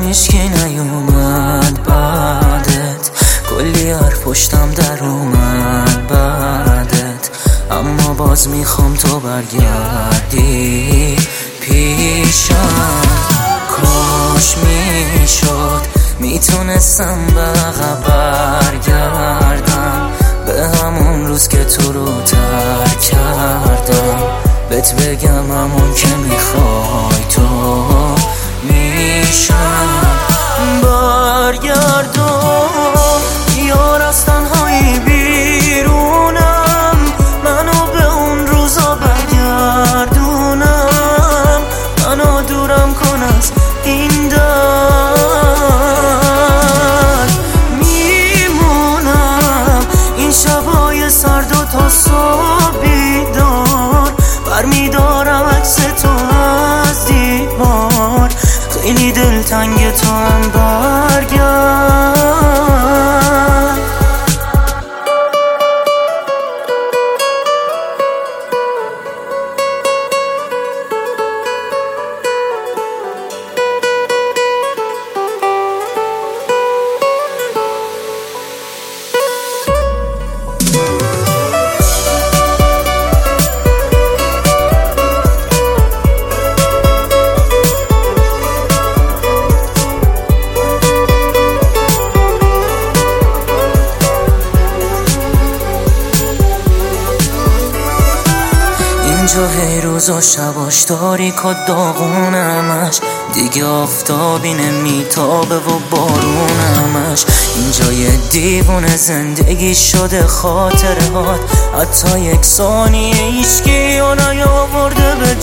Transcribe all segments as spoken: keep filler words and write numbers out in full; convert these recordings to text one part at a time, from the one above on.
دیدم هیچکی نیومد بعدت، کلی حرف پشتم در اومد بعدت، اما باز میخوام تو برگردی پیشم. کاش میشد میتونستم به عقب برگردم، به همون روز که تو رو ترک کردم، بهت بگم همون که میخوای تو میشم. برگردم یار از تنهایی بیرونم، منو به اون روزا برگردونم، منو دورم کن از این درد. میمونم این شبای سرد و تا صبح بیدار، برمیدارم عکس تو از دیوار، خیلی دلتنگ تو هم برگرد. اینجا هی روز و شباش تاریک و داغونمش، دیگه آفتابی نمیتابه و بارونمش. اینجا یه دیوونه زندگی شده خاطره هات، حتی یک ثانیه هیچکی رو نیاورده به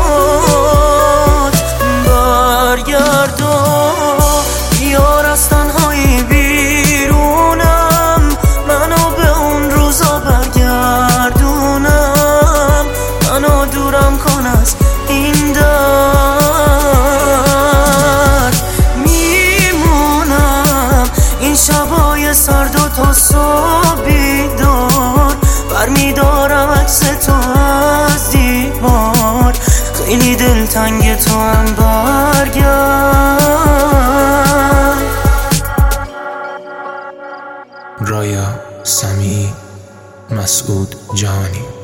جات. برگردم یار از تنهایی بیرونم، منو به اون روزا برگردونم، منو دورم کن از این درد. میمونم این شبای سرد و تا صبح بیدار، برمیدارم عکس تو از دیوار، خیلی دلتنگ تو هم برگرد. رایا سمیعی، مسعود جهانی.